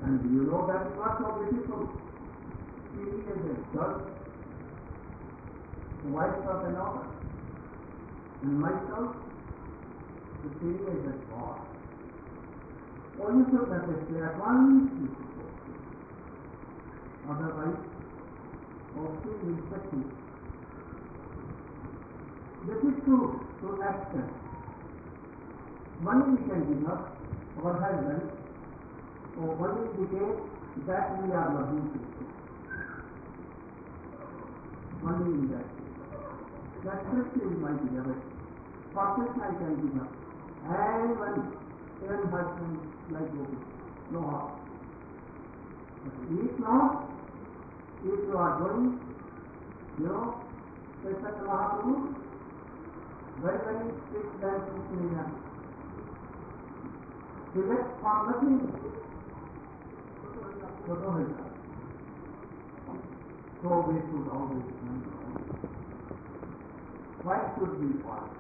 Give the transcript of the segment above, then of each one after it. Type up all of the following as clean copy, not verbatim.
And you know that is not so beautiful. She is a church, wife of another. And myself, the feeling is a God. Or you should understand one is okay. Otherwise, also is the truth. This is true to action. Money we can give up, our husband, or only indicate that we are loving people. Only in that case. That is my beloved. Perfection I can give up. And one even husband like Gopi. No harm. But if not, if you are doing, Chaitanya Mahaprabhu, very, very strict and disciplinarian. Select for nothing. So we should always remember. Why should we follow?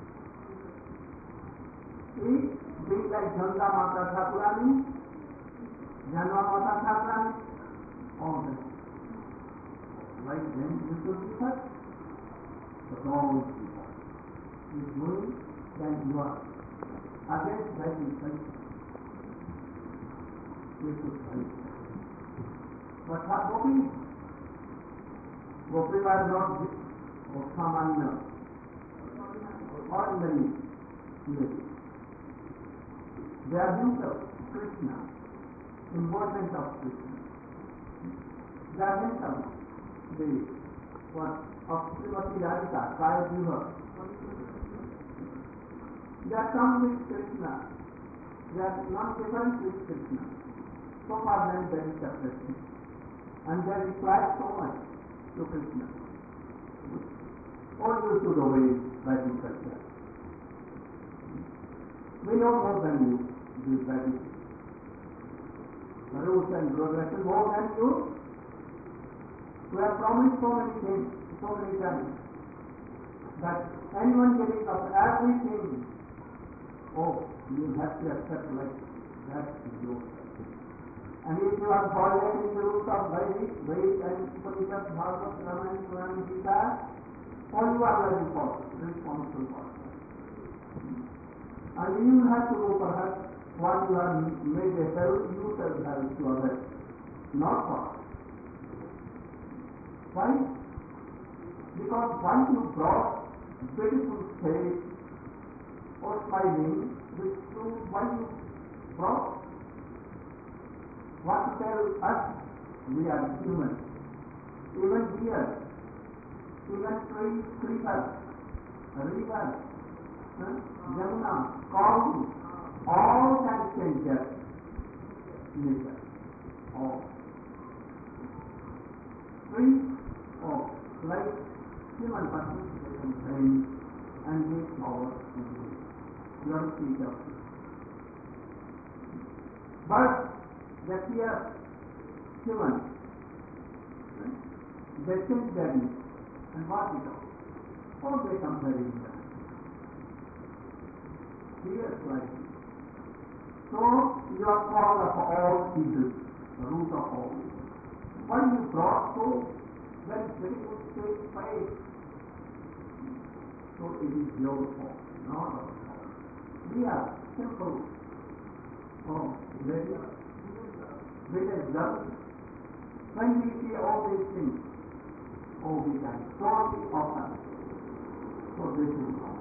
See, being like Ganga Mata Thakurani, Janma Mata Thakurani, all that. Like them, you should be first. But always be first. If doing, then you are against that inside. We should fight. But what Gopi? Gopi was not Samanya, ordinary lady. They are himself, Krishna, embodiment of Krishna. They are himself, of Srimati Radhika, Kaya Jiva. They are come with Krishna. They are not different with Krishna. So far then there is separation. And they reply so much to Krishna. All you should obey Vedic culture. We know more than you, this Vedic. Rules and progression more than you. We have promised so many things, so many times, that anyone getting of everything, you have to accept like that is yours. And if you are violating the rules of Vedic and Upanishad, Bhagavad, Ramayana, Purana, Gita, all you are responsible for. And you have to go perhaps what you have made a help, you shall help to others, not for us. Why? Because once you brought beautiful face or smiling, which proves why you brought. What to tell us? We are human. Even here, even trees, creepers, rivers, Jamuna, cows, all can change their nature. All. Trees, like human person, they can change and give power to your feet of it. But that here, human, they change their nature. And what we do? All they come very well. Here, like so, you are called of all evil, the root of all evil. When you brought so, then very good faith. So it is your fault, not our fault. We are simple. Village love. When we see all these things, we can shortly offer. So this is all.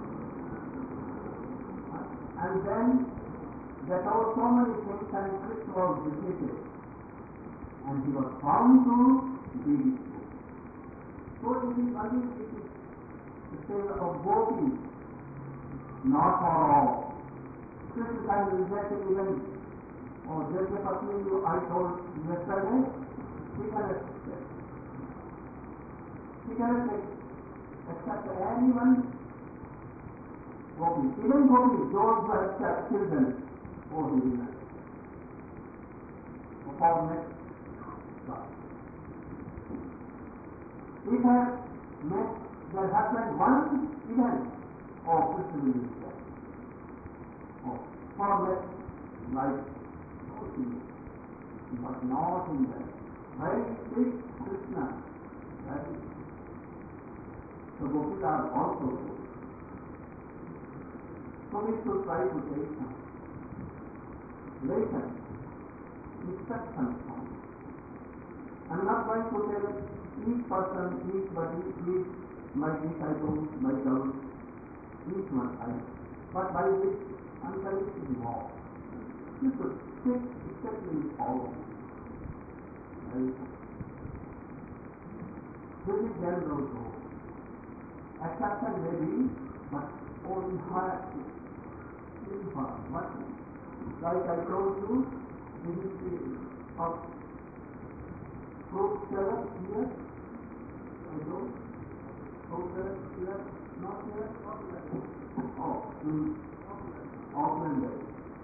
And then there are so many things and Krishna was defeated. And he was found to be defeated. So it is only the tale of Gopi, not for all. Krishna can reject even Jayapati, I told yesterday, he cannot accept. He cannot accept anyone. Gopi. Even Gopi, those who accept children, he will not. For next class. If I met their husband once, even, Krishna will be there. For next life, but not in that. Very big Krishna. That is. So gopis are also good. So we should try to take some lesson, instruction from it. I am not going to tell each person, each body, each my disciples, my girls, each one I. But by this unconditioned law, you should sit exactly follow. This is general rule. Exception may be, but only higher. What? Like I told you, this is the fruit salad here. I told fruit salad here, not here. Oh, Auckland Day.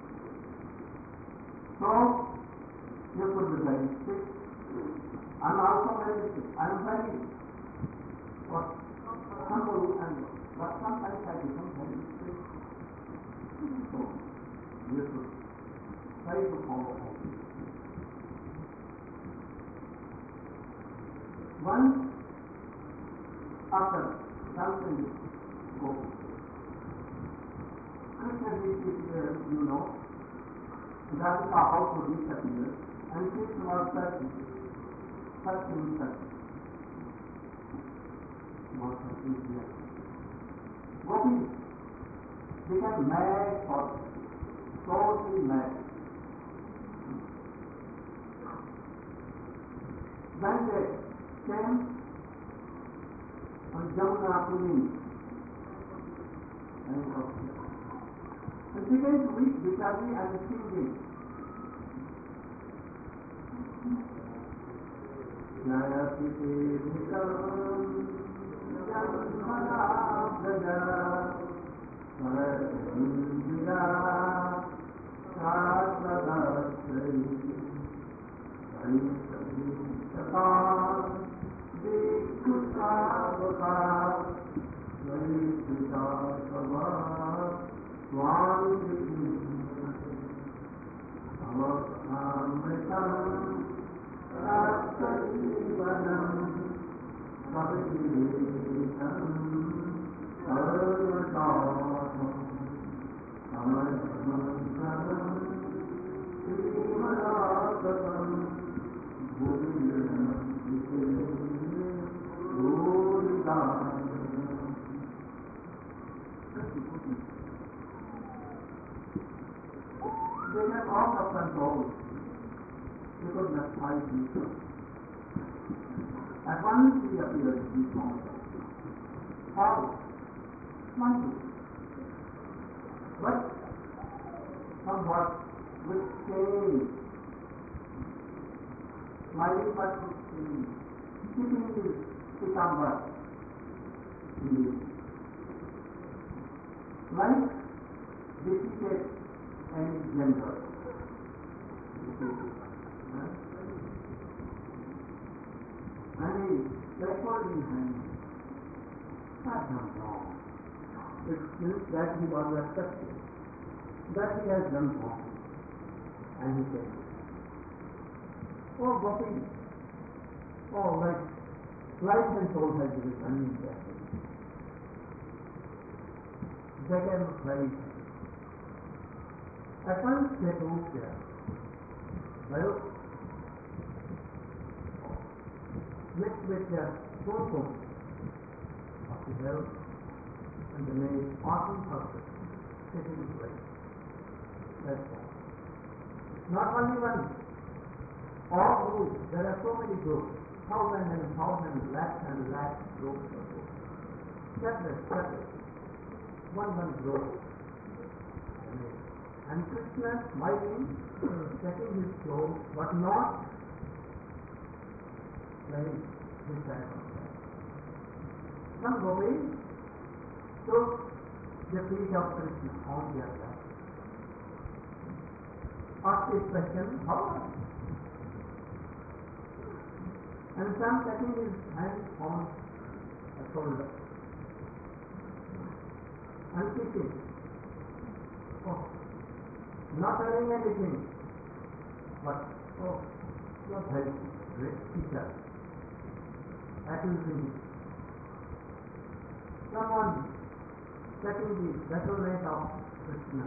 So you could be very sick. I'm also very sick. I'm very humble but sometimes I become very sick. So you should try to follow all this. Once after something goes, Krishna disappears, you know, Radhika also disappears, and Krishna was searching. What is here? Gopis became mad for totally mad. When they came on Jamuna Puni and began to read Vitali and singing. Jayapiti Vitam Jamana Braja Sarindira Shasvadasri Sarindra Dikutavaka Sarindra Swami Amritam Rastajivanam Savitam Sarvatam Samaramasaram Srimadasatam Bhuvidam Bhuvidam. They have all the control. They could not find him. At once he appeared in this moment. How? Smiling. But somewhat with shame. Smiling but with shame. Keeping his Pitambar. Like defeated and gender. And he backward in hand. That's not wrong. It means that he was accepted. That he has done wrong. And he said, oh Gopi, oh life and soul has been uninterested. They can very at once they proved there. Well, mixed with their soulful of the health and the made awesome purpose sitting place. That's all. Not only one, all groups, there are so many groups, thousands and thousands, lakhs and lakhs groups of groups. Separate. One group. And Krishna smiling, checking his clothes, but not playing his type of life. Some gopis took the feet of Krishna on their lap. Asked his question, how are you? And some taking his hand on a shoulder and kissing. Oh, not telling anything. But, oh, you are very great teacher. Accusing someone setting the desolate of Krishna.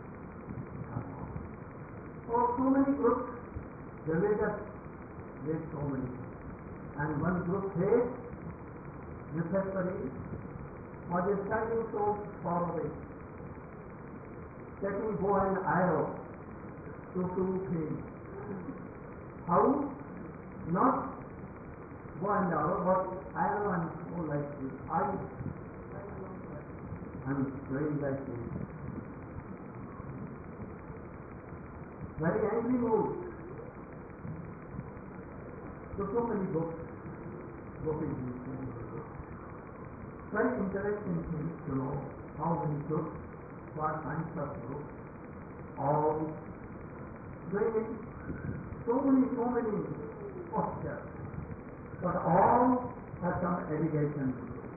Oh, so many groups, religious, there so many. And one group says, necessary, or they standing so far away, taking bow and arrow to him. How? Not bow and arrow, but arrow and so like this. I'm praying like this. Very angry mood. So many books, very interesting things to know how many books, what kinds of books, all doing so many postures, but all have some allegation to do.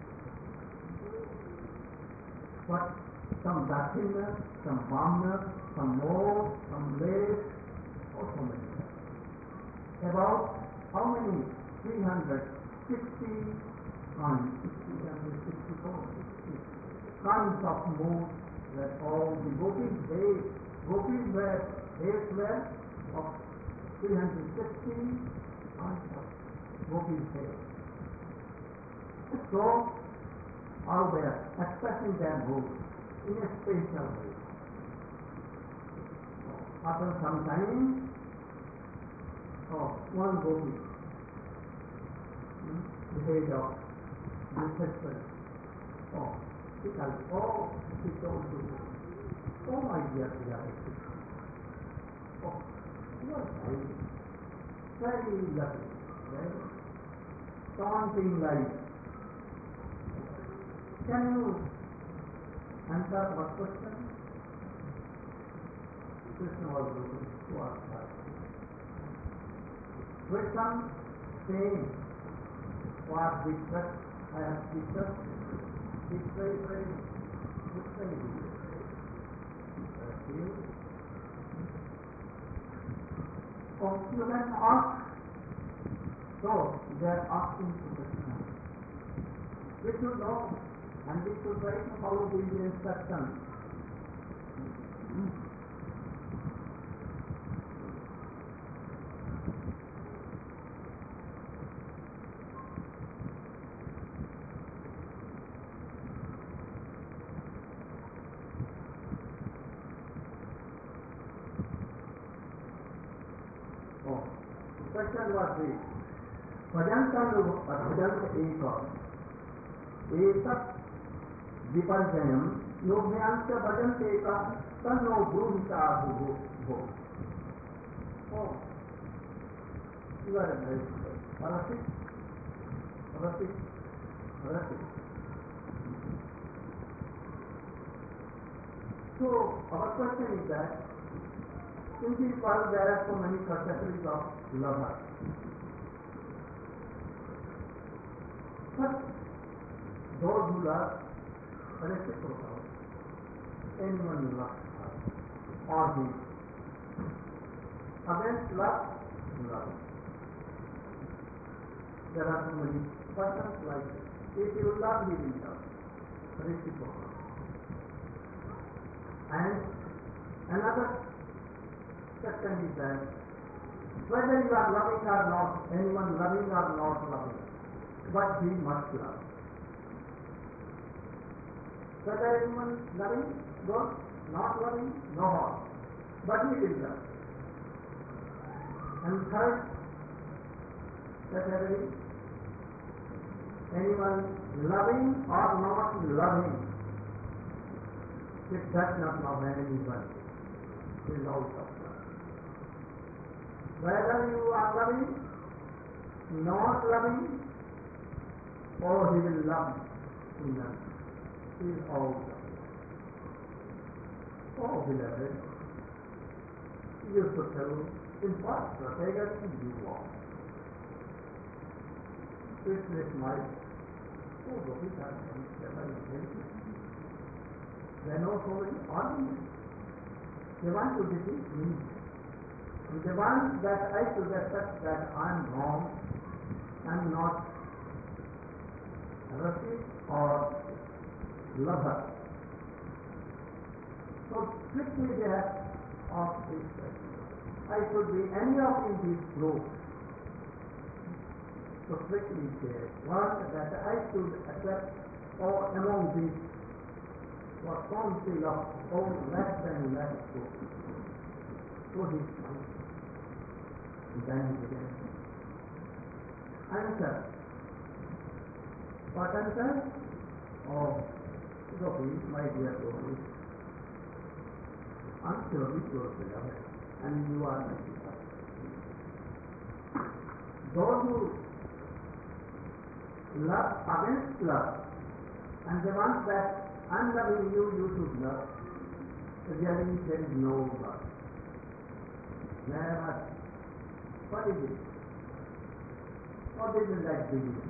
But some Dakshinas, some Brahmanas, some more, some less, or so many. About how many? 360 kinds, 364 kinds of moods that all the gopis were of 360 kinds of gopis hair. So, all they are expressing their moods in a special way. After some time, one gopi, the head of this husband, she told to me, oh my dear Krishna, you are very lovely, very taunting life. Can you answer what question? Krishna was looking to ask her. Krishna saying what discussed, I have discussed, it's very good. You can ask. So, they are asking to Krishna. We should know and we should try to follow these instructions. Question was this. Etat viparjanam yogyanta bhajante ka tanno brunta bho. Oh, you are very Rasit. So, our question is that in this world there are so many categories of lovers. But those who love reciprocal, anyone loves her or him. Against love. There are so many persons like this. If you love, he will love. Reciprocal. And another question is that whether you are loving or not, anyone loving or not loving, but he must love. Whether anyone loving, good, not loving, no harm, but he will love. And third category, anyone loving or not loving, it does not love anyone, it is out of love. Whether you are loving, not loving, or he will love you, he is out of love. Oh, beloved, you should tell in what strategy you want. Krishna is my gopis are they know so many arguments. They want to defeat me. The one that I should accept that I am wrong, I am not rashid or lover. So strictly they have asked this question. I should be any of in these groups. So strictly they want that I should accept or among these what council of all less than less group. So he then he began. Answer. What answer? Oh, Gopi, my dear Gopi. I'm surely your beloved, and you are my beloved. Those who love against love, and the ones that I'm loving you, you should love, really there is no love. Never. What is it? What is it like beginning?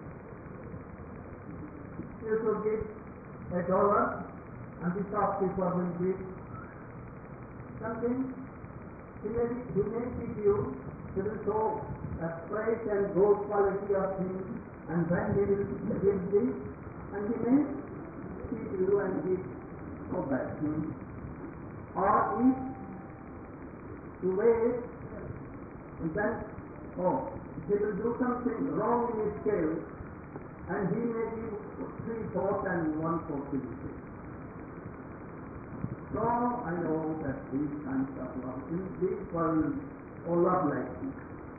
You should give $1, and the shopkeeper will give something. He may give you, he will show a price and good quality of things, and then he will give this, and he may keep you and give so back things. Or if you wait, and then, he will do something wrong in his scale, and he may give 3/4 and 1/4 to you. So I know that these kinds of love, in this world, all love like this.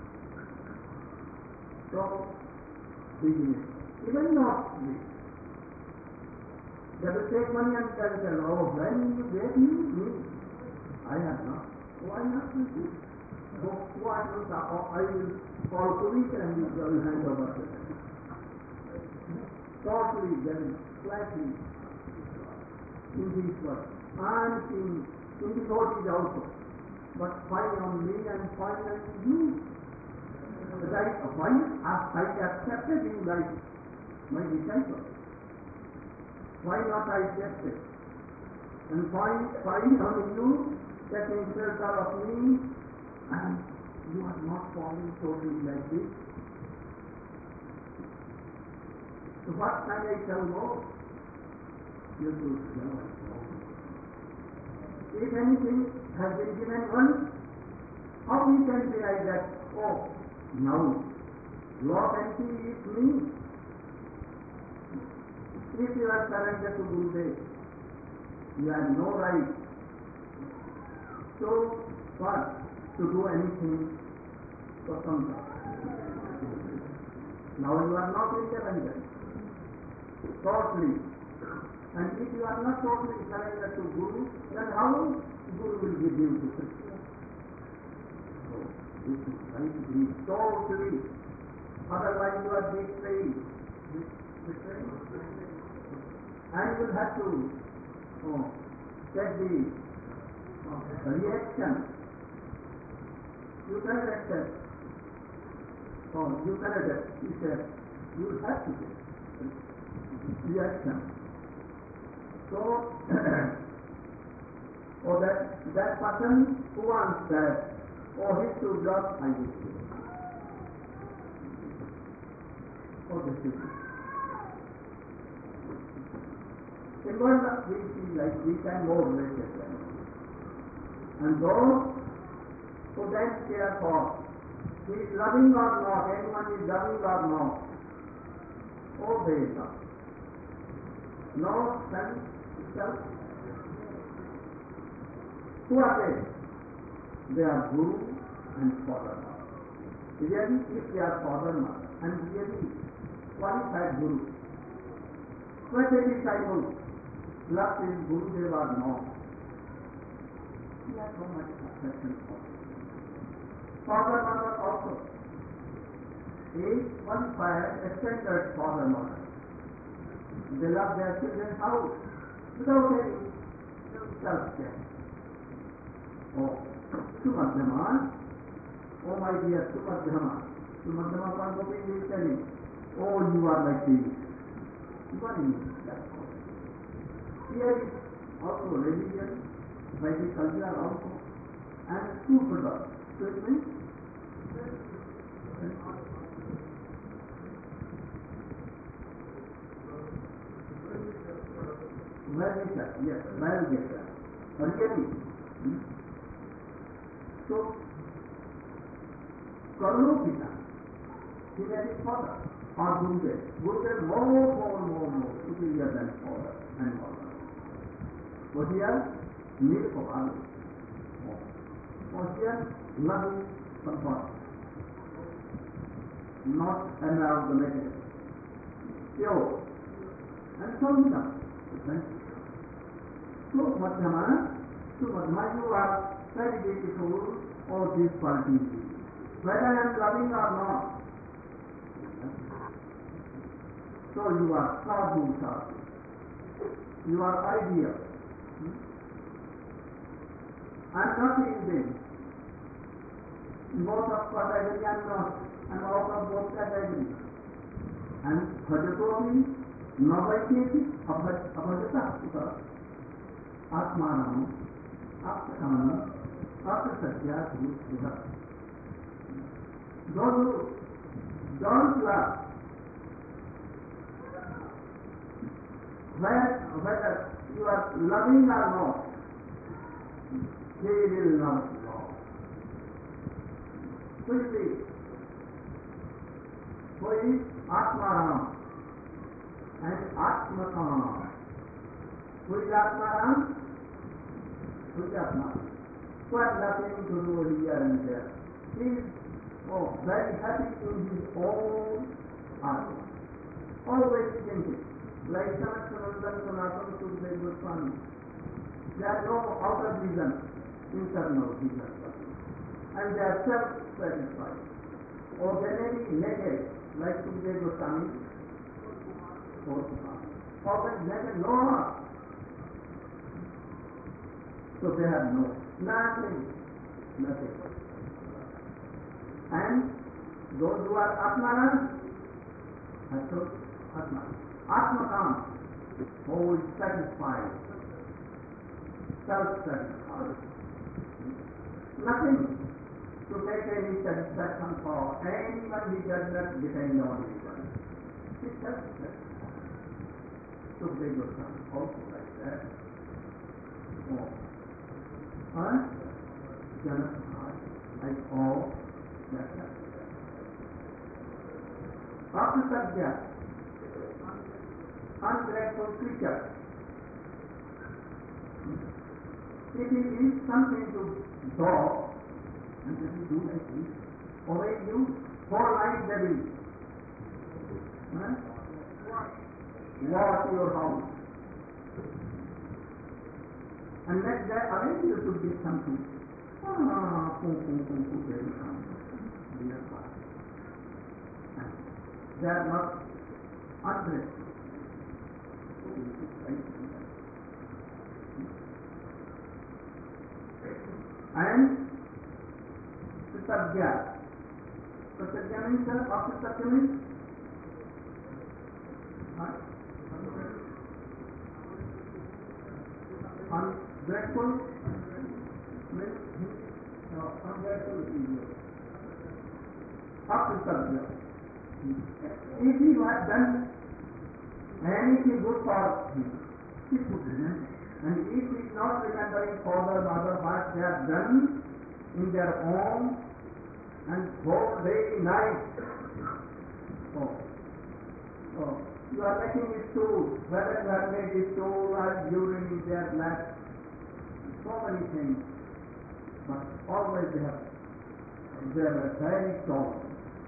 So, business, even not this. They will take money and tell, oh, when you gave me, I have not. Why not you do? Why not? Or I will call police and you will hand over to them. Totally, very flatly in this world. And in the devotees also. But fine on me and fine on you. I accepted you like my disciple. Why not I accept it? And fine on you, taking shelter of me, and you are not falling totally like this. So what can I tell more? You should know. If anything has been given once, how we can realize that, oh, now, Lord and He is me. If you are surrendered to Gurudev, you have no right to do anything for someone. Now you are not independent, totally. And if you are not totally surrendered to Guru, then how Guru will give you to Krishna? So, this is right to be totally. Otherwise you are betrayed. And you will have to take the reaction. You cannot accept. You cannot accept. He said, you will have to take reaction. So, that person who wants that, he should love, I will say. This is it. In world we feel like we can more related than. And those who then care for, he is loving or not, anyone is loving or not, they love. No sense itself. Who are they? They are Guru and Father Mother. Really, if they are Father Mother, and really qualified Guru, whether disciple love is Gurudev or not, he has so much affection for him. Father Mother also is qualified, a standard Father Mother. They love their children how? Without any self-care. Sumadhyama, my dear Sumadhyama. Sumadhyama Parvati will tell him, you are like this. What is that? Here is also religion, Vedic culture also, and super love. Excuse me? Well wisher, yes, well wisher. Really. So, Karno Pita, he was his father, or Gurudev. Gurudev more superior than father and mother. But here, Nilpapal. But here, loving comfort, not amalgamated, pure, and Samhita. So Madhyama, you are very beautiful, all these qualities. Whether I am loving or not, so you are sadhu. You are ideal. I am not in this. Both of categories I am not. I am out of both categories. And Bhajatomi, Navaiketi, Abhajata, Atmanam, Atmanam, Atasatya, Suha. Those who don't love, whether you are loving or not, they will not love. Who is Atmaram and Atmakam? Who is Atmaram? Who is Atmaram? Who has nothing to do here and there. He is very happy in his own Atma. Always thinking. Like Sanatana Sanatana Sukdev Goswami. There are no outer vision, internal vision. And they are self-satisfied. Or they may be naked, like Sukdev Goswami. Or naked, no heart. So they have nothing. And those who are Atmaran, Atmakam, who is satisfied, self-satisfied. Nothing to take any satisfaction for anyone. He does not depend on anyone. He is self-satisfied. So they go also like that. Like all that. After Satya, ungrateful creature. If it is something to dog, and then you do like this, obey you, for life they will. Wash your house. And next day again you should give something. They will come. They are not ungrateful. And Satya. Satya means after Satya means ungrateful means ungrateful is after Satya. If you have done anything good for him, he should remember. And if he is not remembering father, mother, what they have done in their home and whole day, night, you are making it too, whether you have made it too or urine in their blood, so many things. But always they are very strong.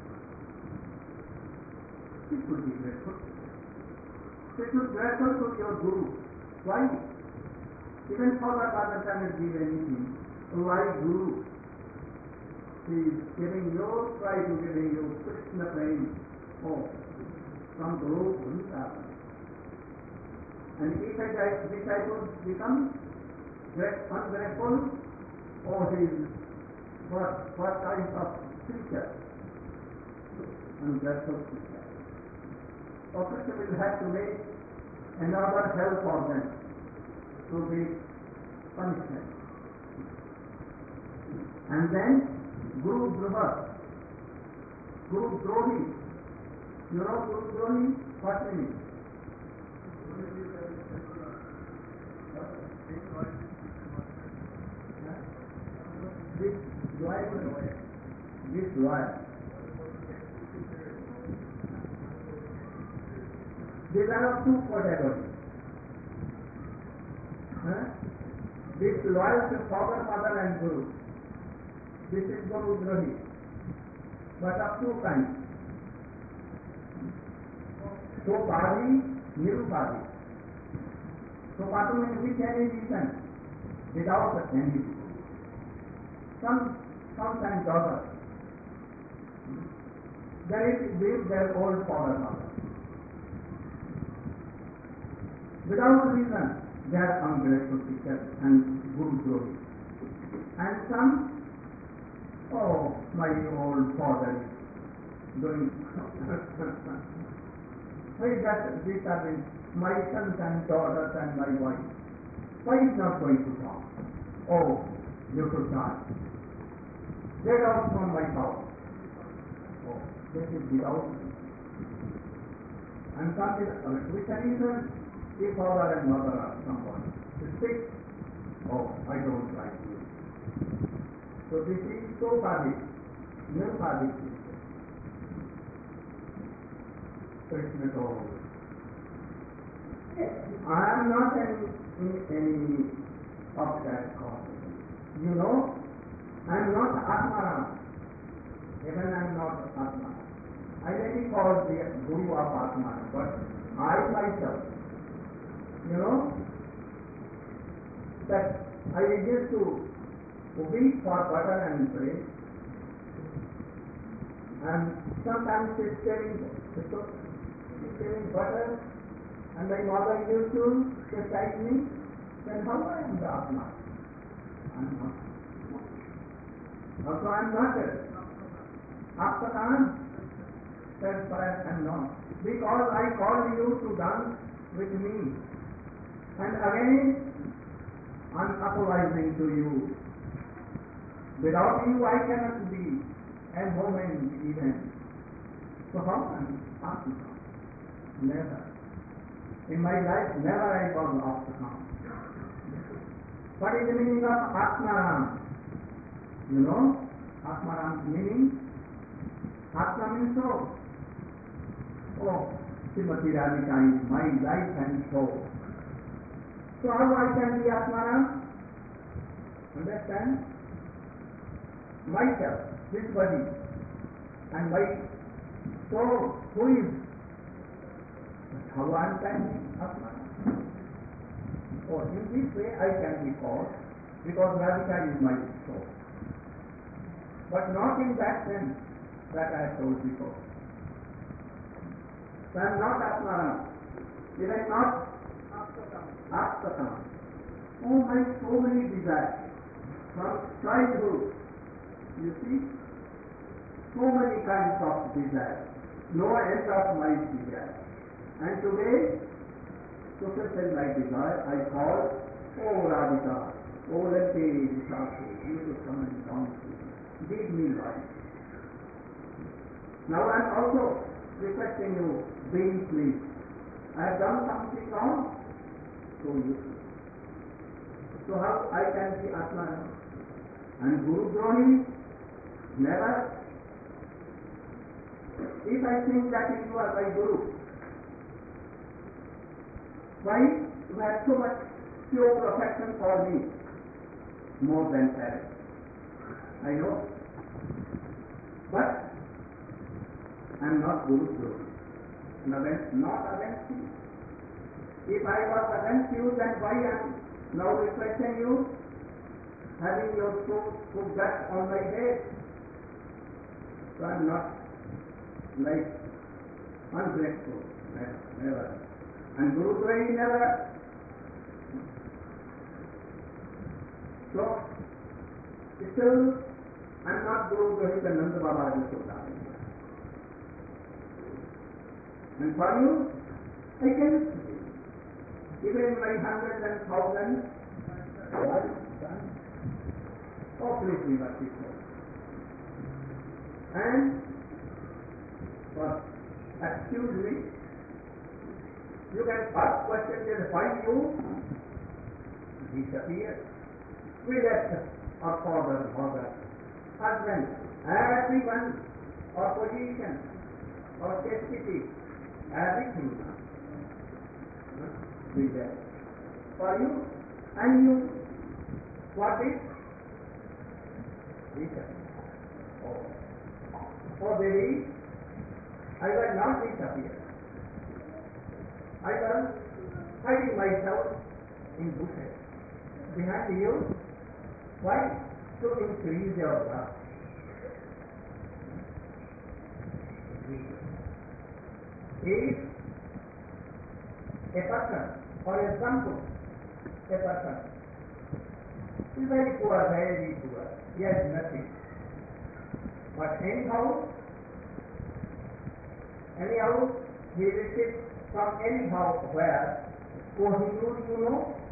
It should be grateful. It should be grateful to your Guru. Why? Even Father cannot give anything. Why Guru? He is giving you, try to giving you Krishna praying. From Guru Vrindavan. And if a disciple becomes ungrateful, he is what kind of creature? Ungrateful creature. Krishna will have to make another hell for them to be punishment. And then Guru Droha, Guru Drohi. You know Guru Drohi? What meaning? This loyal. These are of two categories. This loyal to father, mother and Guru. This is Guru Drohi. But of two kinds. Sopadi, Nirupadi. Sopadi means with any reason, without any reason. Some sons and daughters, they with their old father, mother. Without reason, they are ungrateful teachers and Guru Drohi. And some, oh, my old father is doing why that these are my sons and daughters and my wife. Why is not going to talk? Oh, you should die. Get out from my house. Oh, this is without reason. And some is with a reason. If father and mother are someone sick, oh, I don't like you. So this is so basic, no basic. Krishna told, I am not in any of that cause. You know, I am not Atmaram. Even I am not Atmaram. I may be called the Guru of Atmaram, but I myself, you know, that I used to weep for butter and bread, and sometimes it's selling butter, and my mother used to chastise me, then how I am the Atma? I am not. Also I am not there. After time, then perhaps I am not. Because I called you to dance with me. And again, I am apologizing to you. Without you, I cannot be at home and even. So how can I ask you? Never. In my life, never I was asked to come. What is the meaning of Atmaram? You know, Atmaram's meaning? Atma means soul. Oh, Srimati Radhika is my life and soul. So how I can be Atmaram? Understand? Myself, this body, and my soul, who is? How I can be Atmaram? Oh, in this way I can be called, because Radhika is my soul. But not in that sense that I have told before. So I am not Atmaram, even not Aptakam. Oh, my so many desires from childhood. You see, so many kinds of desires, no end of my desire. And today, to fulfill my desire, I call, oh Radhika, oh Lante Vishakhi, you should come and down to me. Give me life. Now I am also requesting you, bring please. I have done something wrong, so you. So how I can be Atmaram? And Guru Drohi, never. If I think that you are my Guru, why you have so much pure affection for me, more than parents? I know. But I am not Guru Drohi. Not against you. If I was against you, then why I am now requesting you, having your foot dust on my head? So I am not like ungrateful. Never. And Guru Drohi never. So still I am not Guru Drohi, the Nanda Baba is so down. And for you, I can even my hundreds and thousands. Oh, please be merciful. and excuse me, you can ask question is why you disappear. We left our father, mother, husband, everyone, our position, our chastity, everything. We left for you, and you, what is? Disappear. Oh, baby, I will not disappear. I was hiding myself in bushes behind you. Why? To increase your love. If a person or a sample, a person is very poor, he has nothing. But anyhow, he receives from anyhow where, Kohinoor, you know,